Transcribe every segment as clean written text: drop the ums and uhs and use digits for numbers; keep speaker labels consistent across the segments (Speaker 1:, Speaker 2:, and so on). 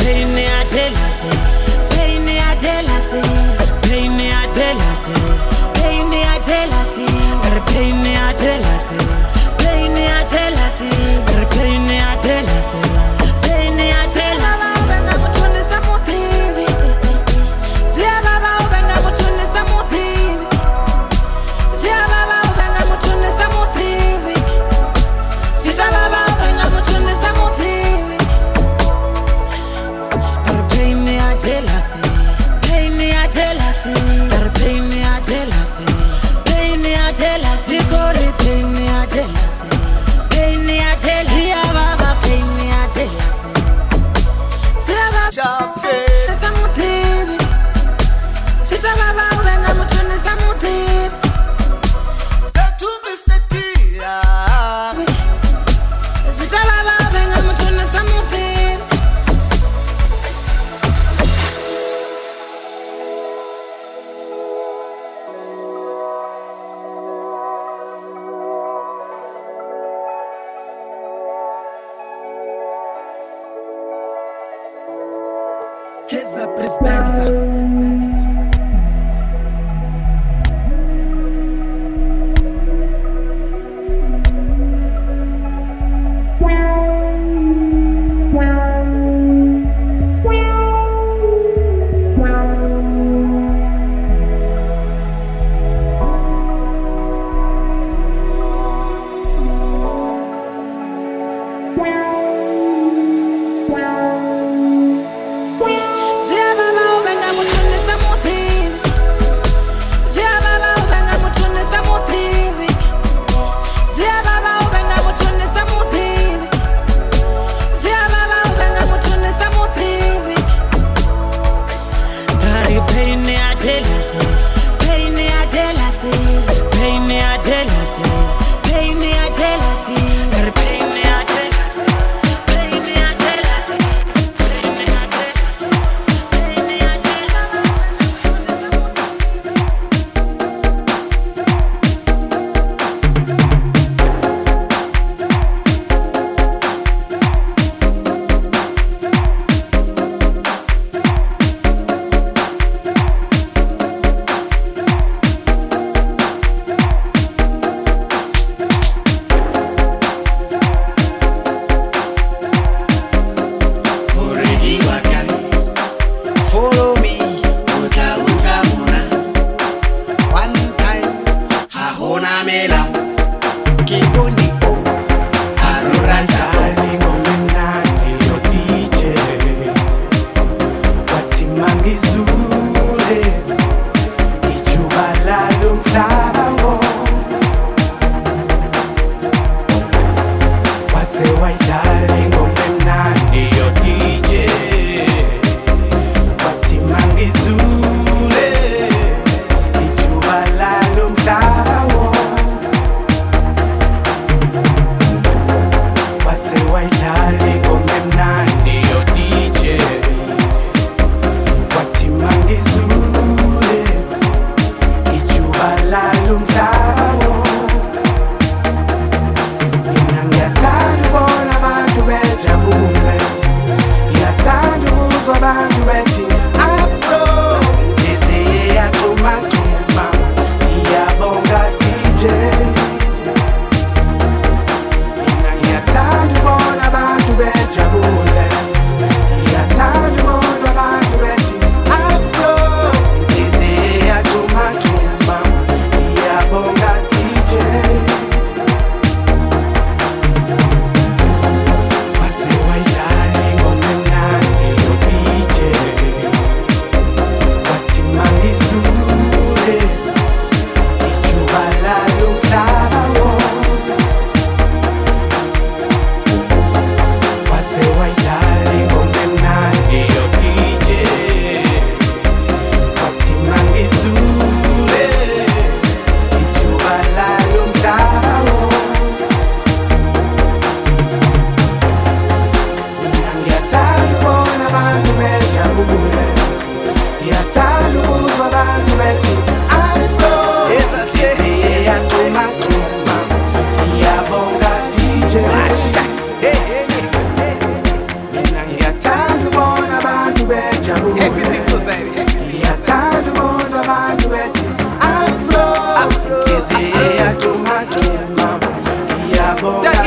Speaker 1: pain ya jealousy, pain ya jealousy, pain ya jealousy, pain ya jealousy, pain ya jealousy, pain ya jealousy, pain ya jealousy, pain ya jealousy. Benga mutuni samuthivi, zia baba benga mutuni samuthivi, zia baba benga mutuni samuthivi, zia baba benga mutuni samuthivi. Pain ya jealousy, pain ya jealousy, pain ya jealousy, pain ya jealousy, kori pain ya jealousy, pain ya jealousy, ya baba pain ya jealousy, zia baba samuthivi, zia baba benga mutuni samuthivi. Start to Mr. Tia, zia baba benga mutuni samuthivi. Cheza Prispenza. Zia baba benga mutuni samuthivi.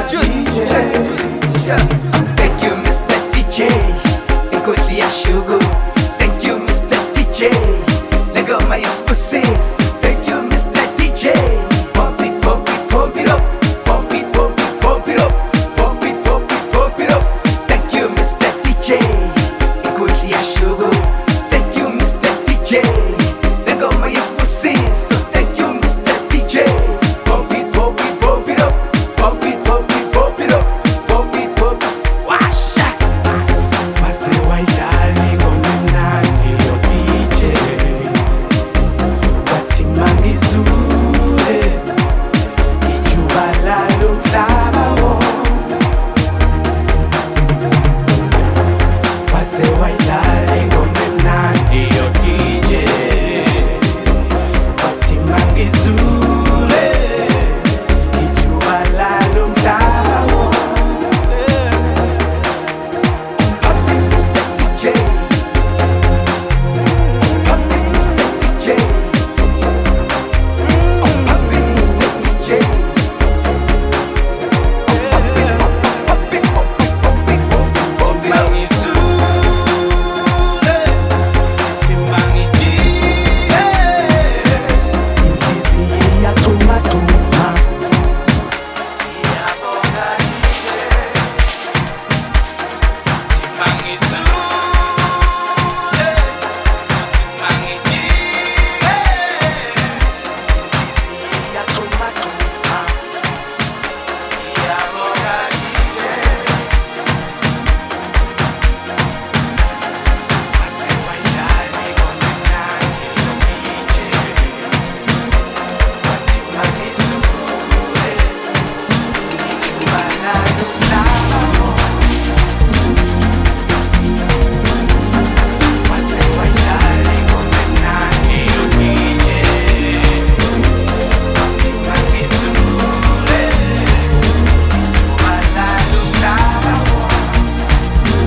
Speaker 2: Thank you, Mr. DJ. Ingodli yashugu. Thank you, Mr. DJ. Lego my excuses. Thank you, Mr. DJ. Pump it, pump it, pump it up. Pump it, pump it, pump it up. Pump it, pump it, pump it up. Thank you, Mr. DJ. Ingodli yashugu. Thank you, Mr. DJ. Lego my excuses. So thank you, Mr. DJ. Pump it, pump it, pump it up. Pump it, pump it, pump it up. Pump it, pump it. Wash.
Speaker 3: Wase wayidlali ngomnandi yo DJ wathi mangizule ijuba lalo mhlaba wonke. Wase wayidlali ngomnandi yo DJ wathi mangizule ijuba lalo mhlaba wonke.
Speaker 2: Pump it, Mr. DJ. Pump it, Mr. DJ. Pump it, Mr. DJ. Pump it, pump it, pump it, pump it, pump it, pump it up.
Speaker 3: Inhliziyo iyachuma-chuma. Inhliziyo iyachuma-chuma. Wase wayidlali ngomnandi yo DJ wathi mangizule ijuba lalo mhlaba wonke. Wase wayidlali ngomnandi yo DJ wathi mangizule ijuba lalo mhlaba wonke.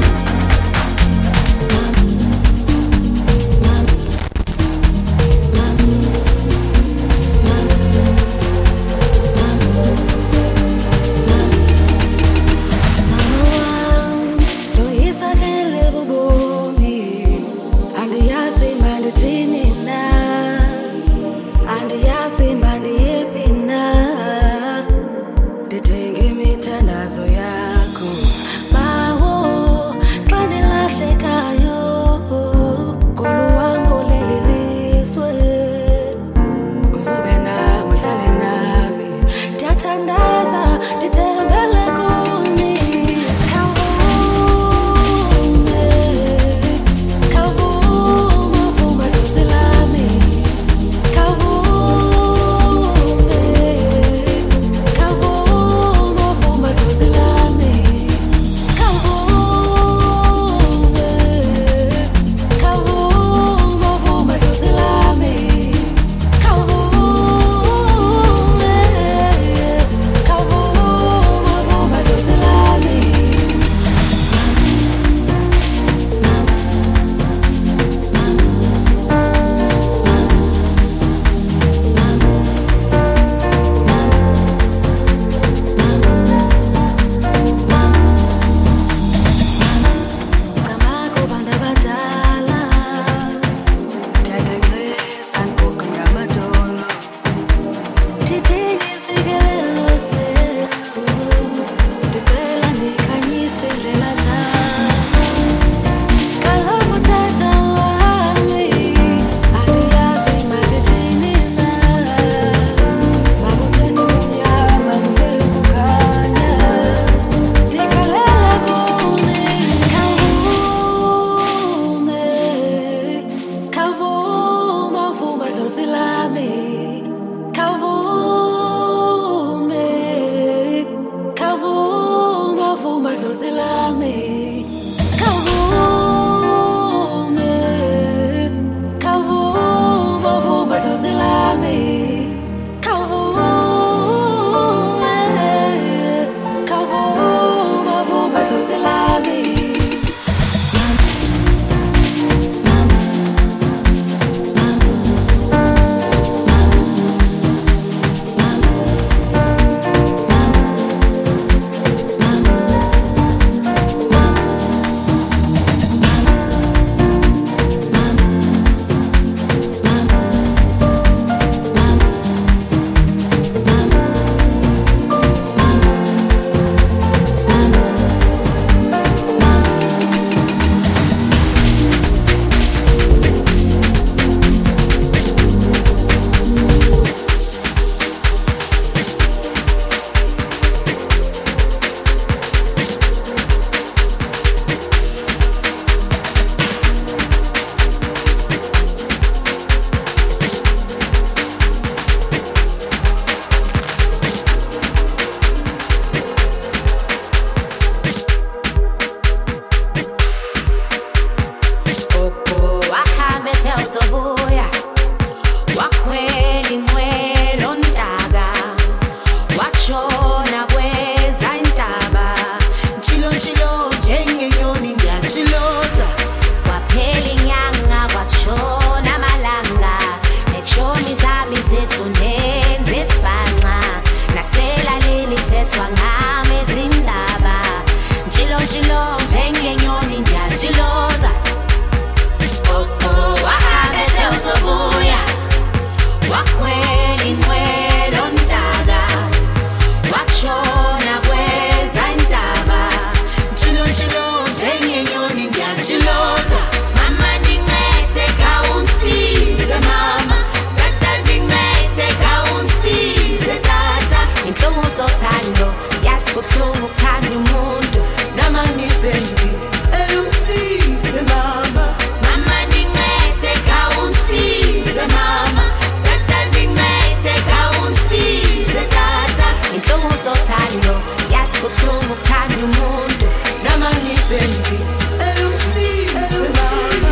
Speaker 1: senzi umsize mama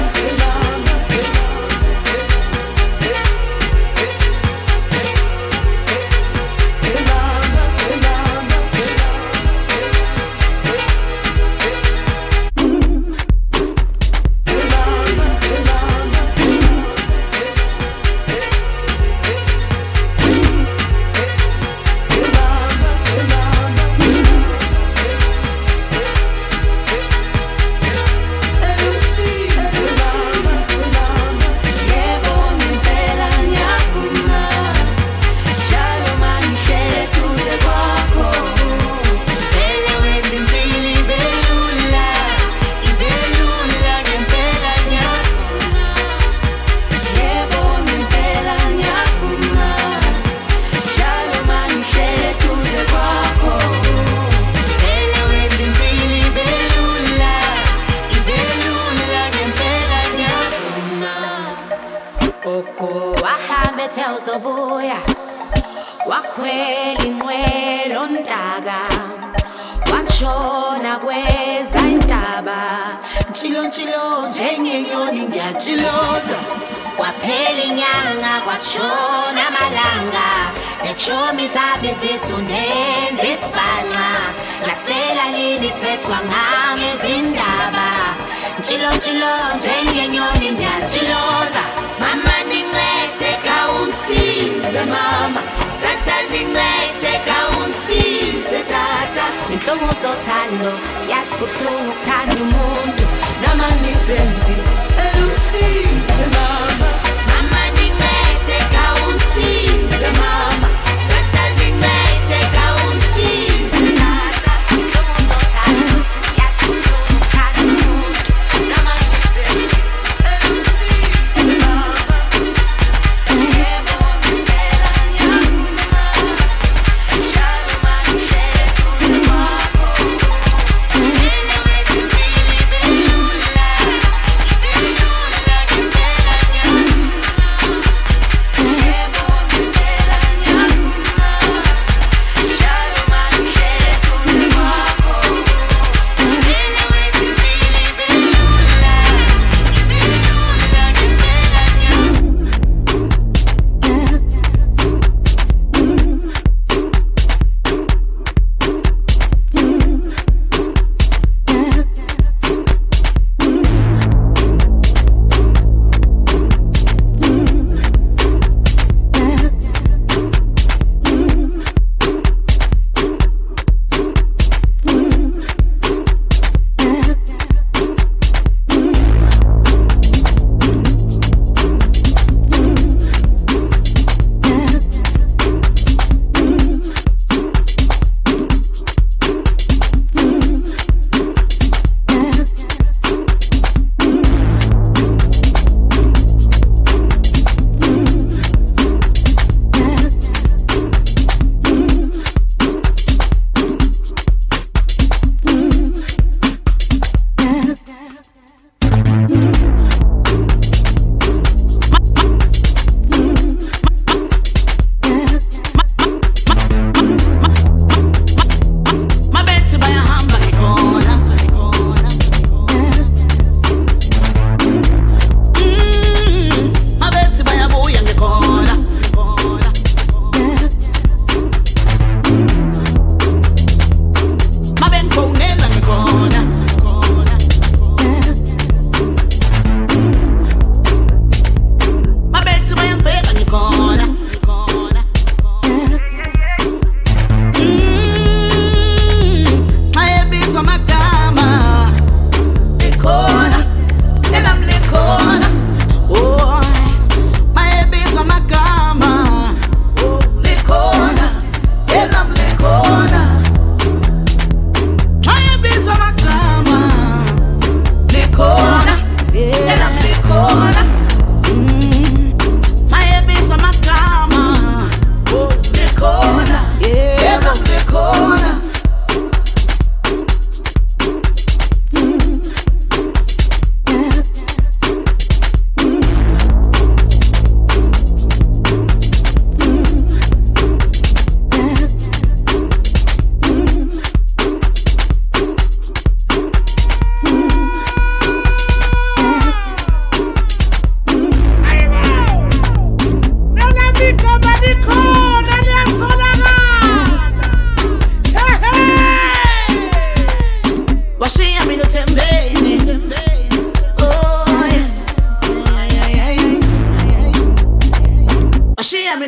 Speaker 4: uzobuya wakhwela inqwelo ntaka watshona kweza intaba ntshilo ntshilo njengenyoni ngiyatshiloza kwaphela inyanga kwatshona amalanga nechomi zabe zethu ndenze isibhanqa lasela lini thethwa ngame zindaba ntshilo ntshilo njengenyoni ngiyatshiloza mama nincede kawungisize mama tata nincede kawungisize tata inhlungu zothando yasikuhlungu ukuthanda umuntu noma nizenzi ungisize mama mama nincede kawungisize mama tata nincede kawungisize tata inhlungu zothando yasikuhlungu ukuthanda umuntu noma nizenzi ungisize mama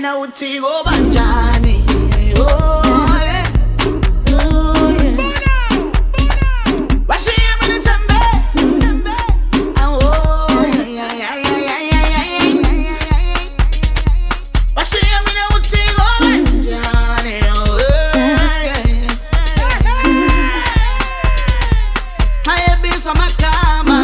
Speaker 4: mina uthi obanjani. Oh yeah. Oh yeah. Washiya mina tembe. Oh yeah yeah yeah yeah. Washiya mina uthi obanjani. Oh yeah. Hayebiswa magama.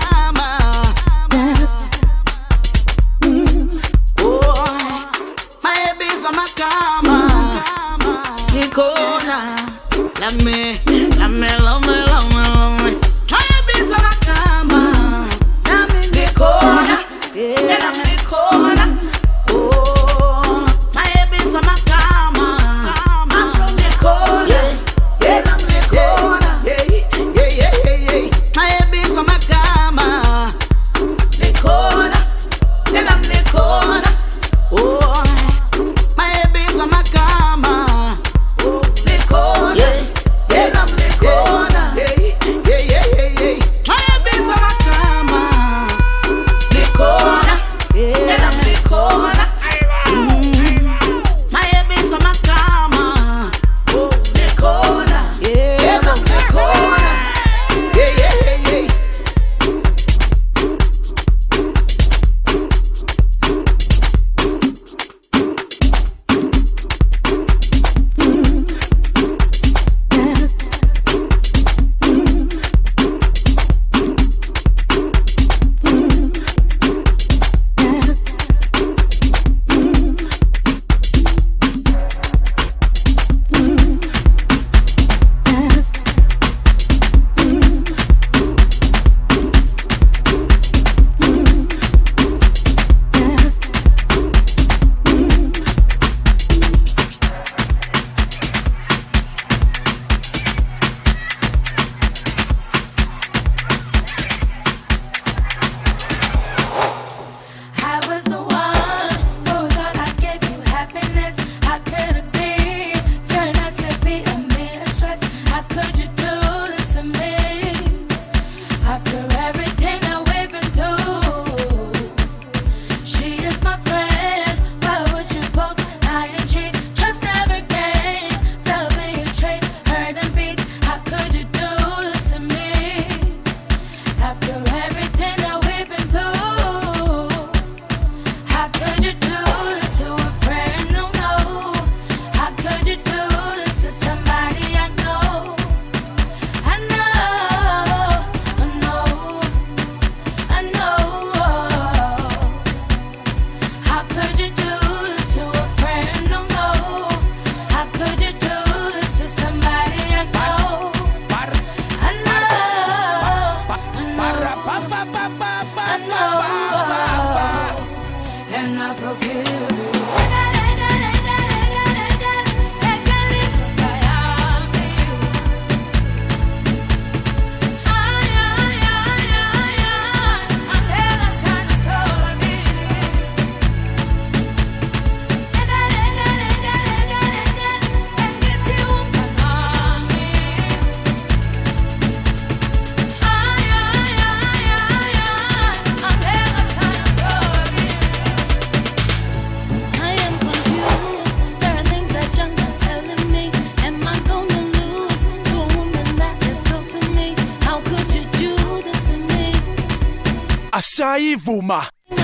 Speaker 5: Asahi Vuma.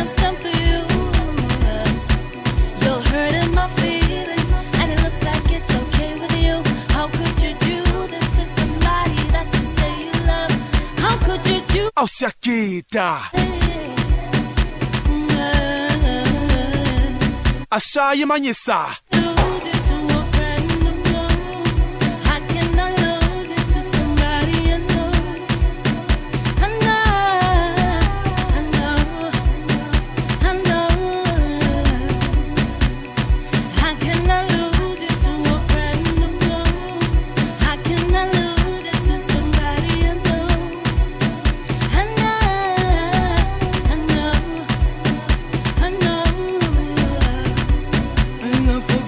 Speaker 1: You're hurting my feelings, and it looks like it's okay with you. How could you do this to somebody that you say you love? How could you do?
Speaker 5: Osakita. Asahi Manyisa.
Speaker 1: I know.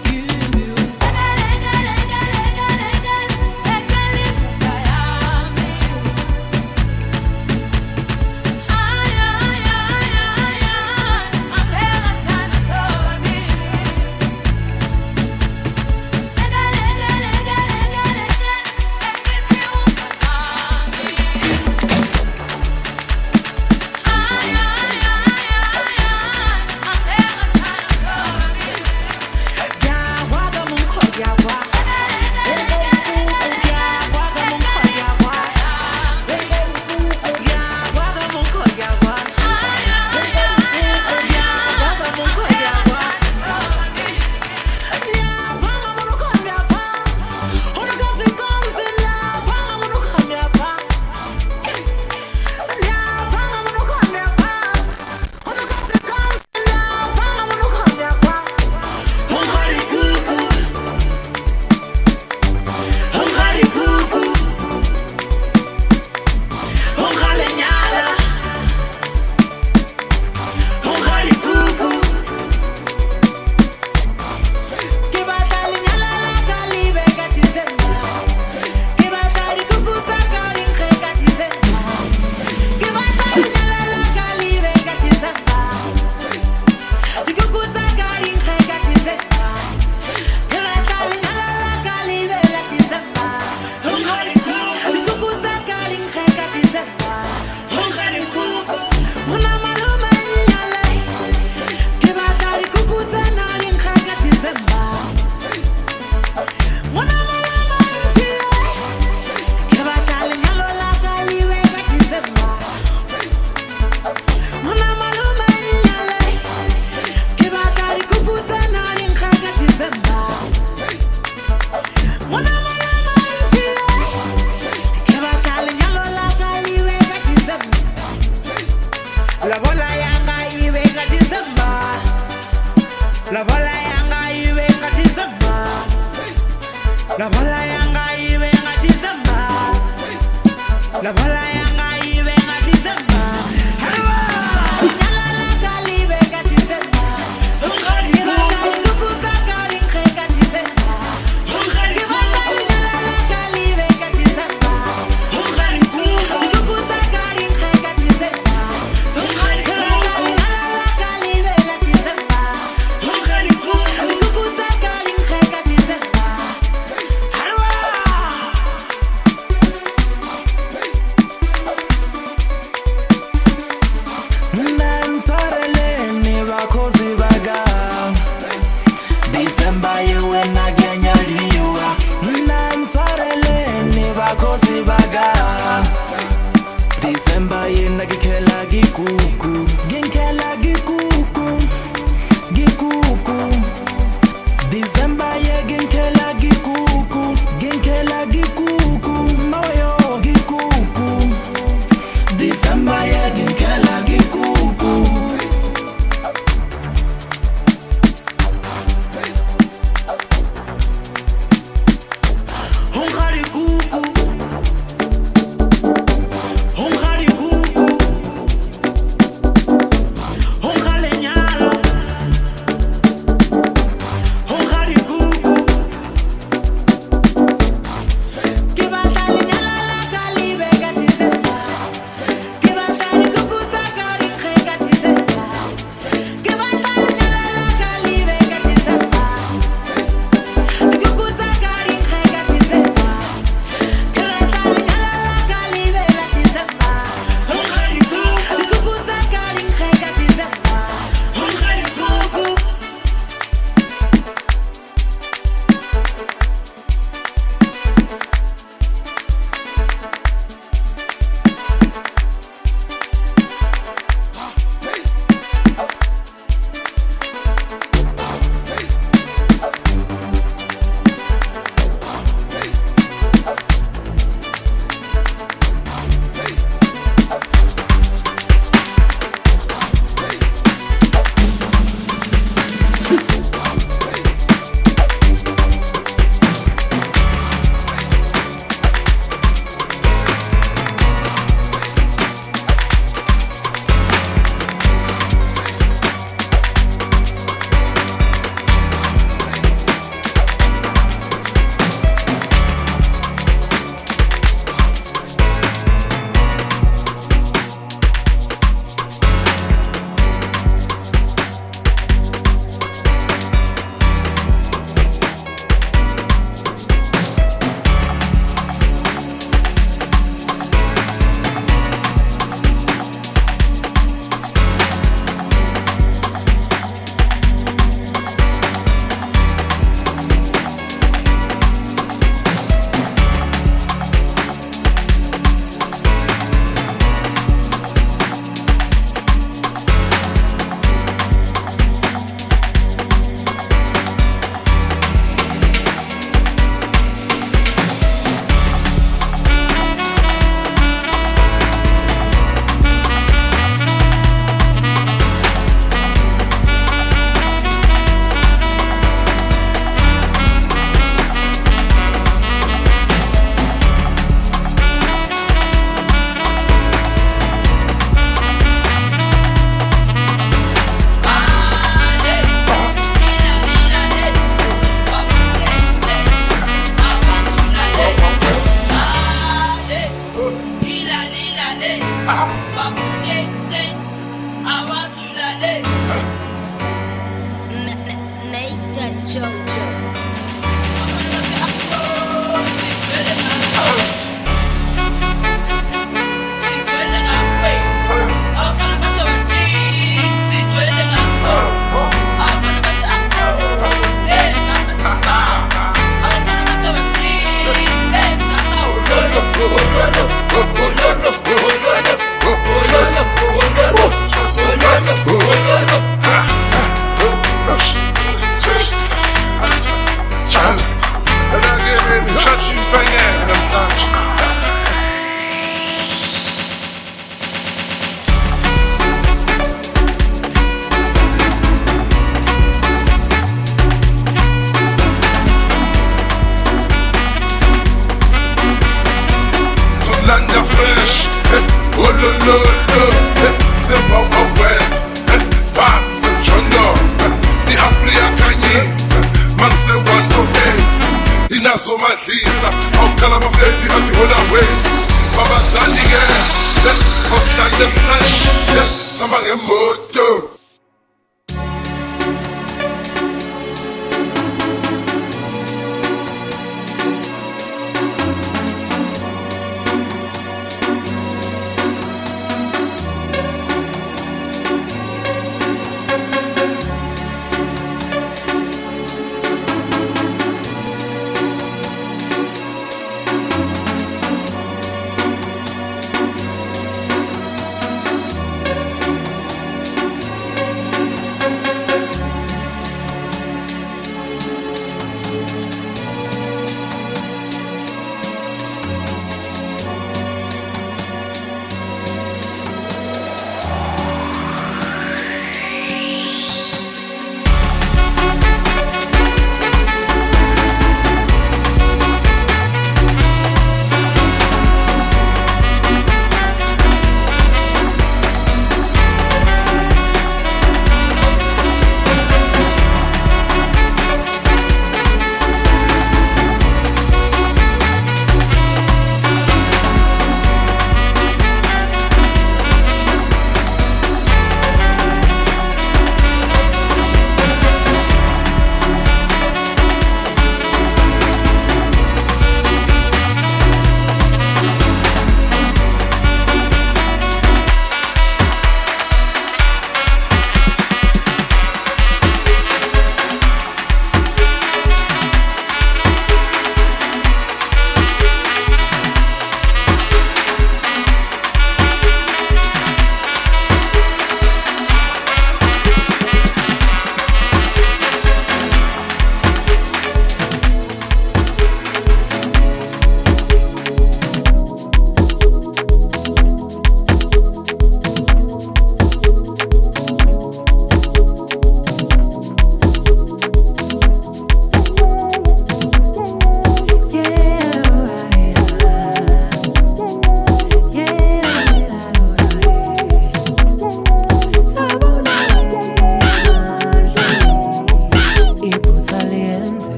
Speaker 6: Ungale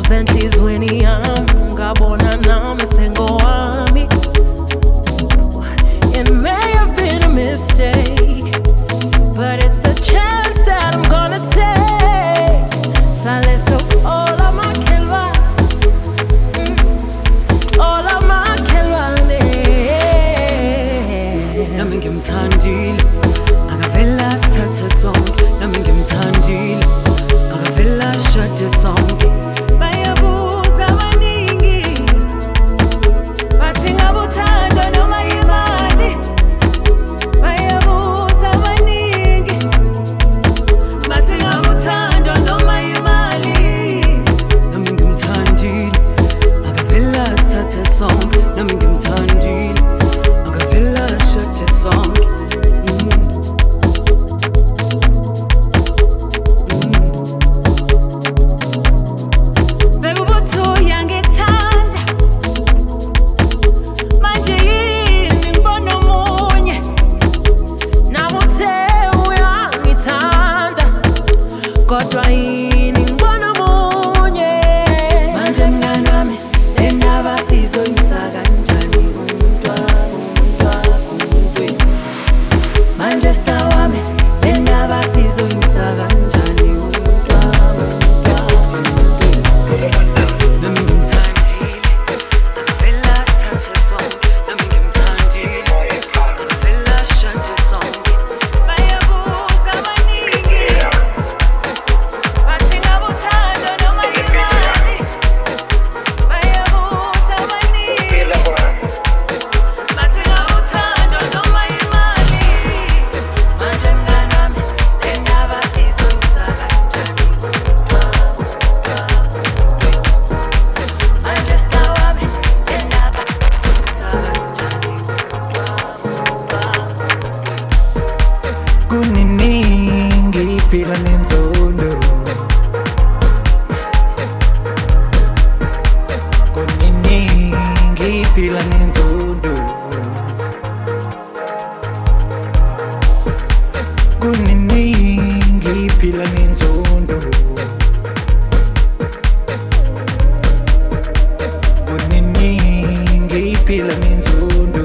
Speaker 6: usenhlizweni yami ngabona nami sengowami. It may have been a mistake, but it's a chance that I'm gonna take. Sale so all of my kelwa, all of my kelwa le. Nami ngimthandile, akavela sithathe sonke. Nami ngimthandile, akavela shade sonke. Bayabuza abaningi, bathi ngabuthando noma imali. Bayabuza abaningi, bathi ngabuthando noma imali. Nami ngimthandile, akavela sithathe sonke. Nami ngimthandile, akavela shade sonke. Kodwa yini ngibona omunye manje mngani wami endaba sizoyisa kanjani umntwethu manje star wami endaba sizoyisa kanjani nami ngimthandile akavela sithathe sonke nami ngimthandile akavela shade sonke bayabuza abaningi bathi ngabuthando noma imali bayabuza abaningi bathi ngabuthando noma imali manje mngani wami endaba sizoyisa kanjani manje star wami endaba sizoyisa kanjani
Speaker 7: Kuniningi phila nenzondo, kuniningi phila nenzondo, kuniningi phila nenzondo, kuniningi phila nenzondo.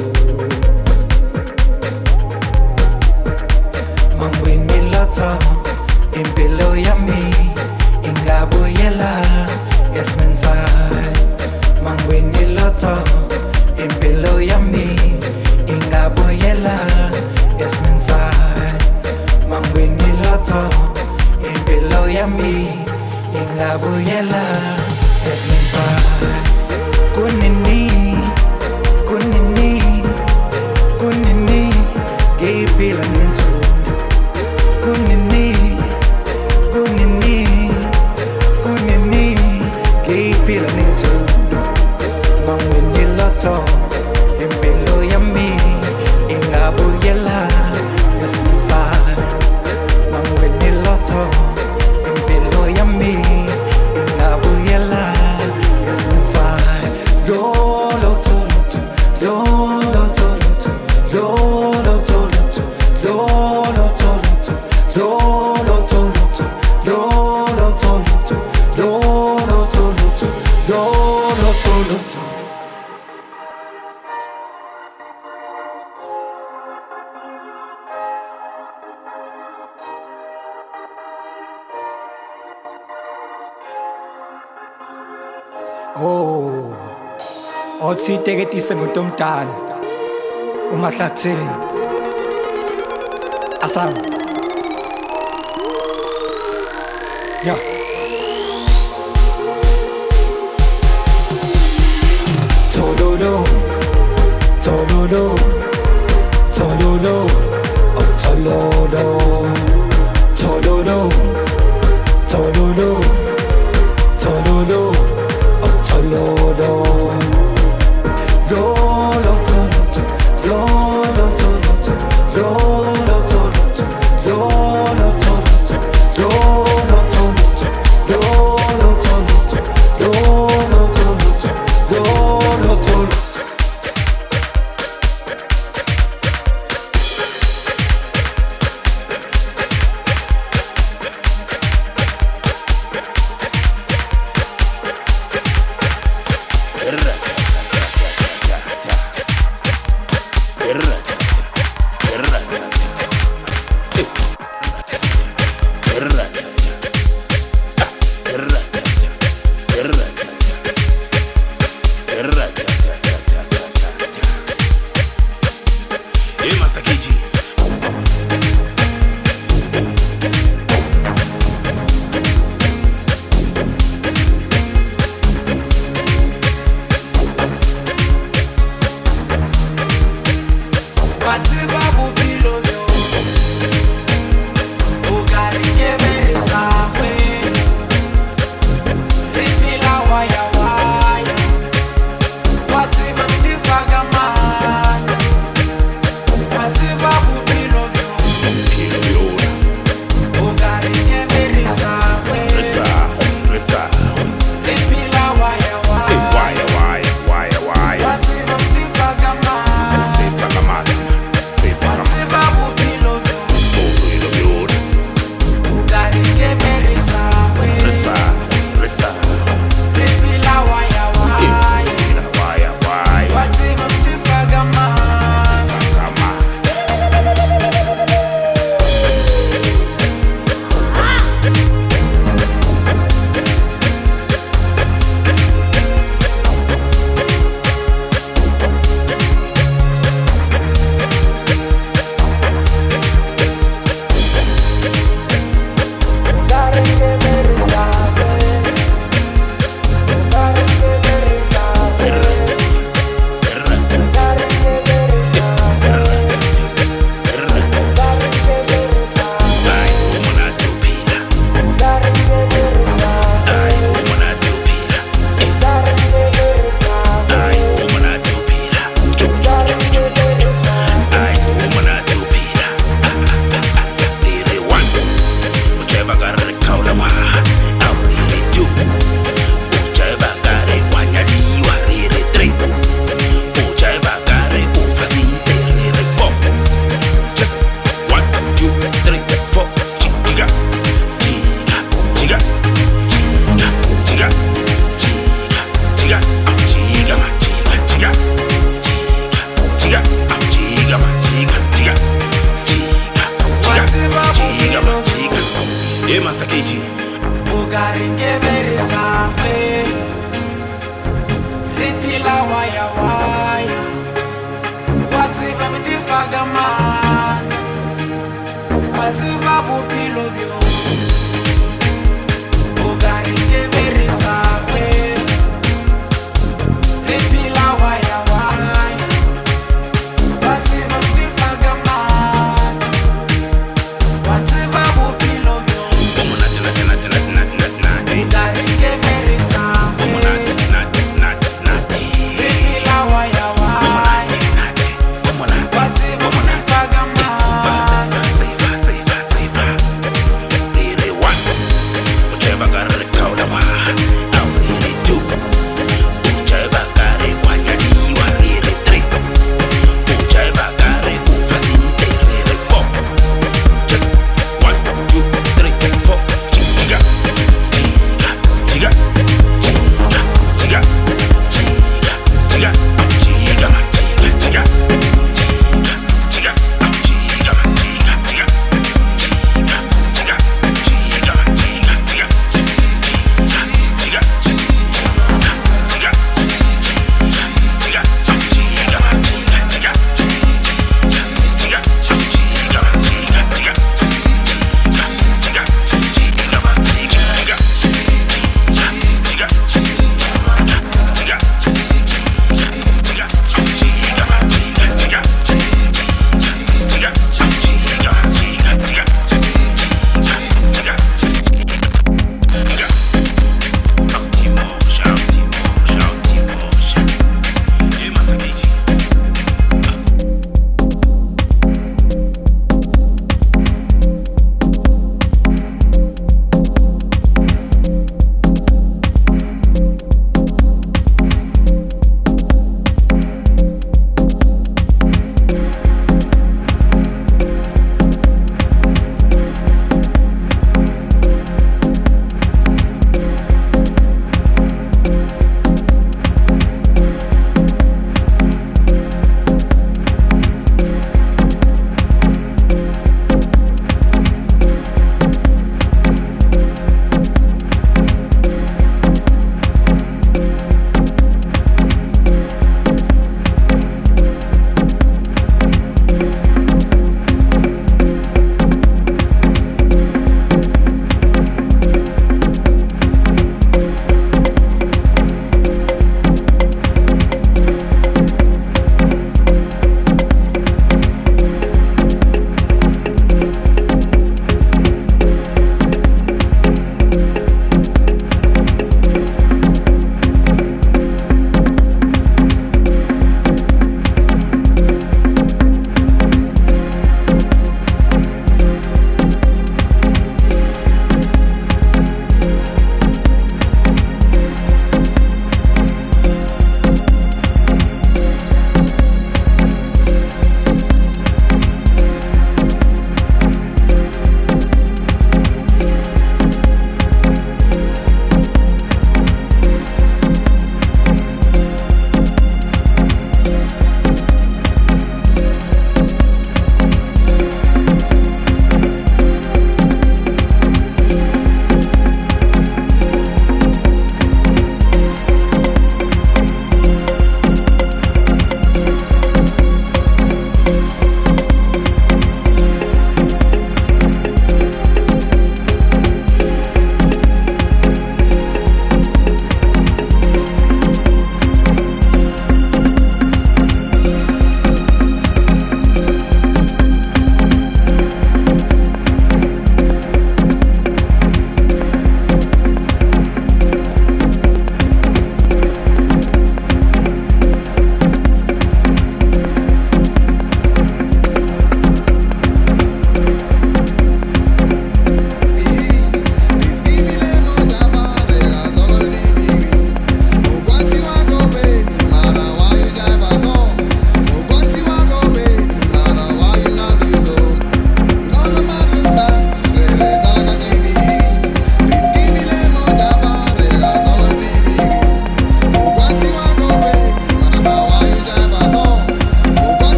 Speaker 7: Mangwini lotto, impilo yami, ingabuyela, esmensai. Mangwini lotto, impilo yami, ingabuyela, esmensai. Mangwini lotto, impilo yami, ingabuyela, esmensai. Kunini, kunini, kunini, gipila ninzuna. Kunini, kunini, kunini, gipila ninzuna. Mangwini lotto, impilo yami, ingabuyela, esmensai. Mangwini lotto, impilo yami, ingabuyela, esmensai. Do lotto, lotto, do lotto, lotto, do lotto, lotto, do lotto, lotto, do lotto, lotto, do lotto, lotto, do lotto, lotto, do lotto, lotto. Oh, otsi teketisa ngutomdala uMahlatheni asam ya tololo tololo tololo oh tololo tololo tololo tololo oh tololo do lo tololo do lo tololo do lo tololo do lo tololo do lo tololo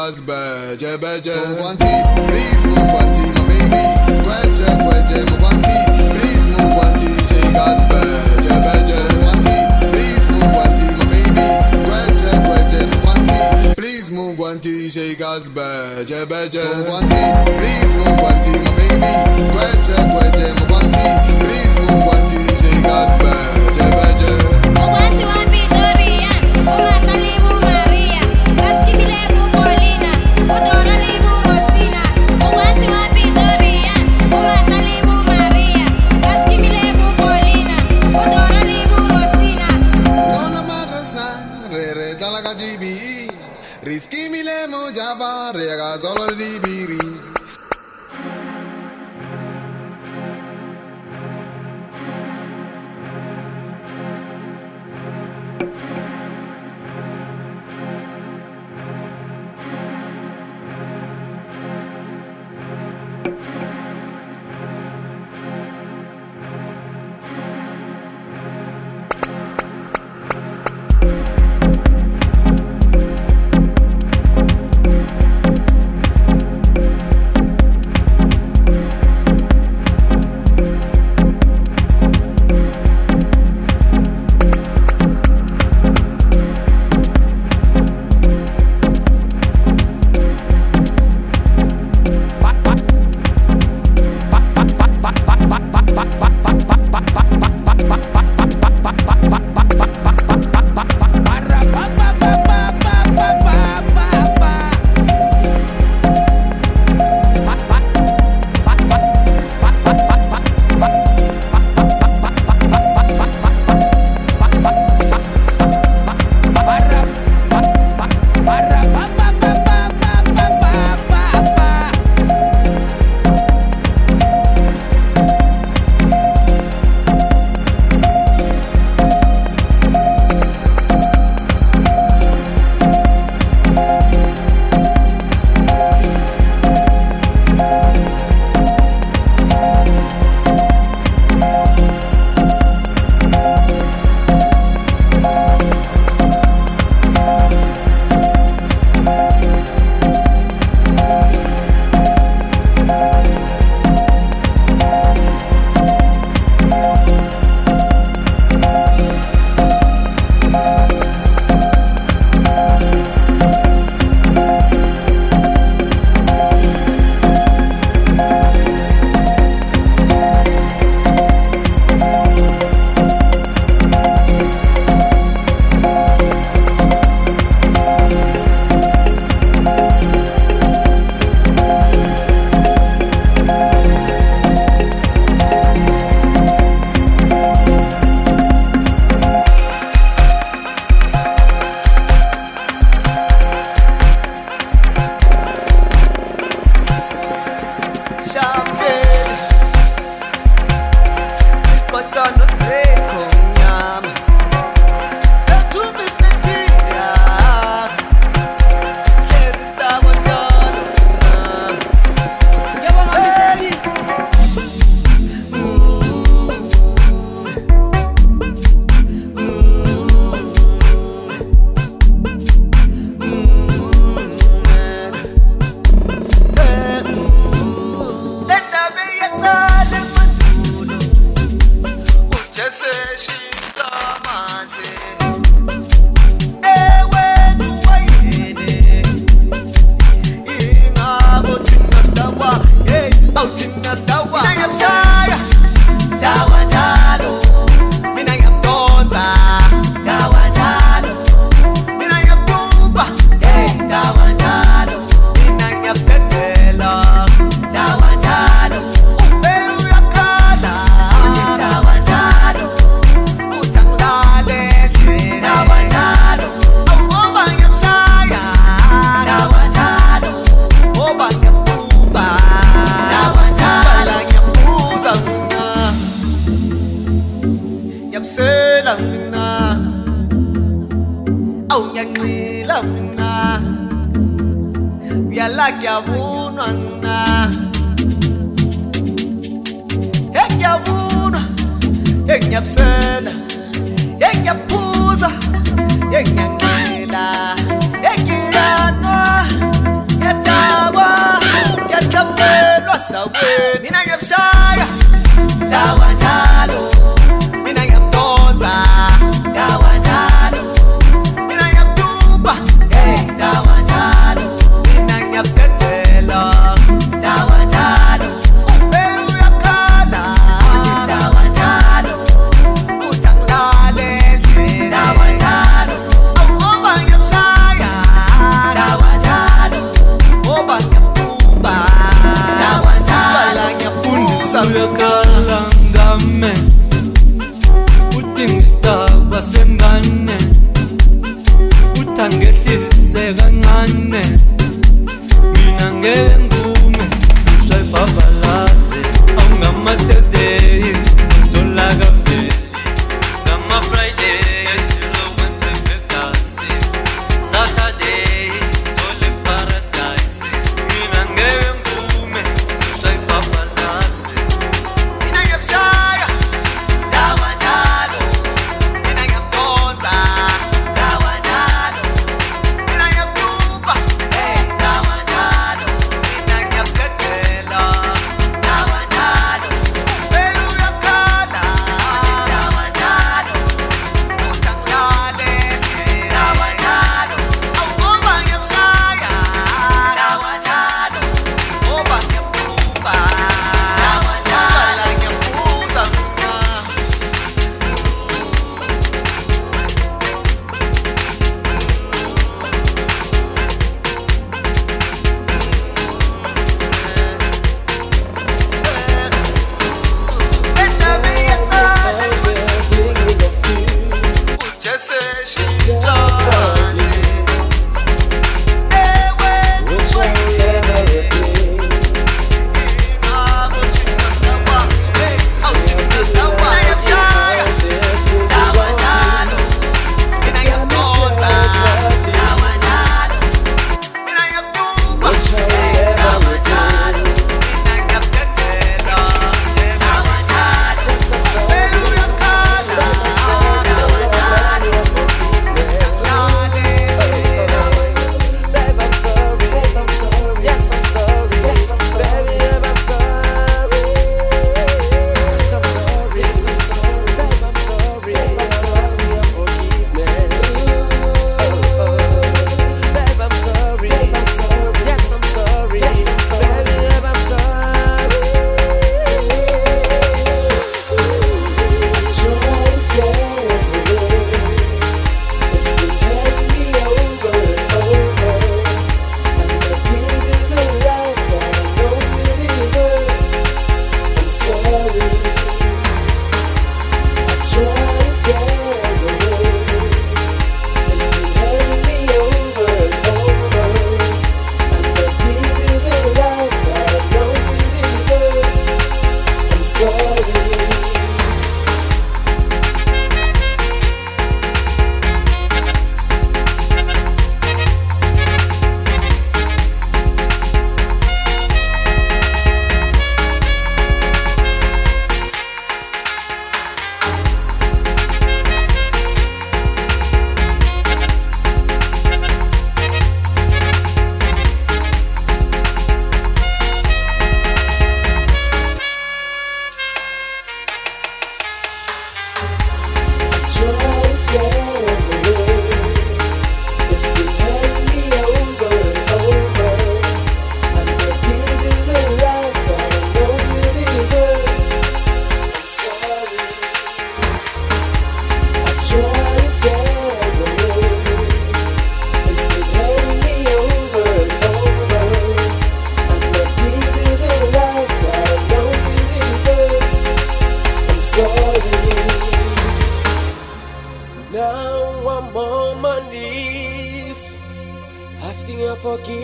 Speaker 8: shakers, beje, beje. Mugwanti, please Mugwanti, my baby. Squeche, squeche, Mugwanti, please Mugwanti, shakers, beje, beje. Mugwanti, please Mugwanti, my baby. Squeche, squeche, Mugwanti, please Mugwanti, shakers, beje, beje. Mugwanti, please Mugwanti, my baby. Squeche, squeche, Mugwanti, please Mugwanti, shakers, beje, beje.
Speaker 1: Mugwanti wa Dorian, umata libu Maria, baski lebu Paulina, udora libu Rosina. Mugwanti wa Dorian, umata libu Maria, baski lebu Paulina, udora libu Rosina.
Speaker 8: Dona madrasna, re talaga jibi, riski mile mo java, rega solo libiri.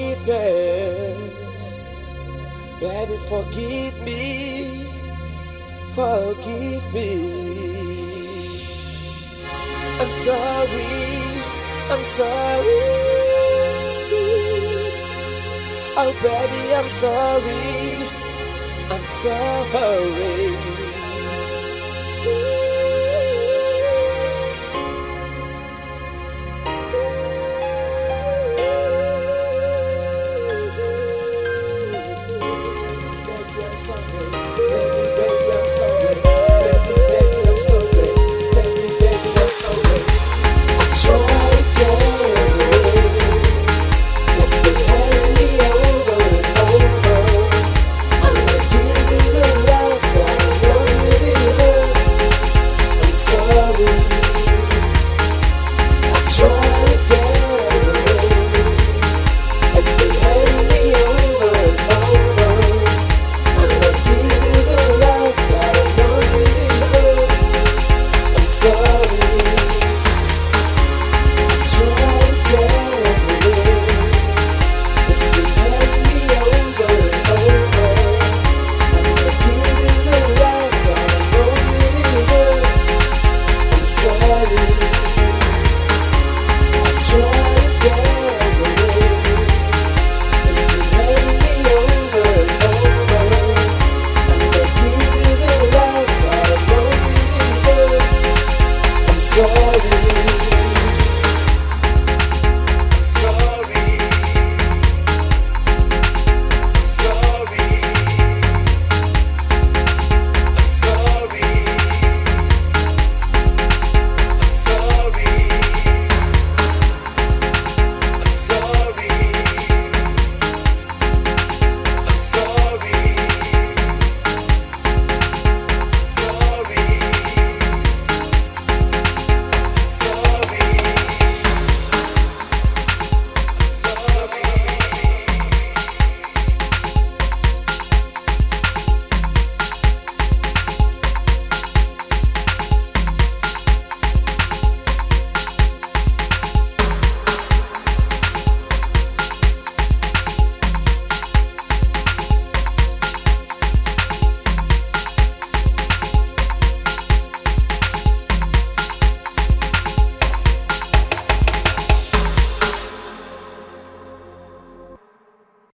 Speaker 7: forgiveness. Baby, forgive me. Forgive me. I'm sorry. I'm sorry. Oh, baby, I'm sorry. I'm sorry. Baby,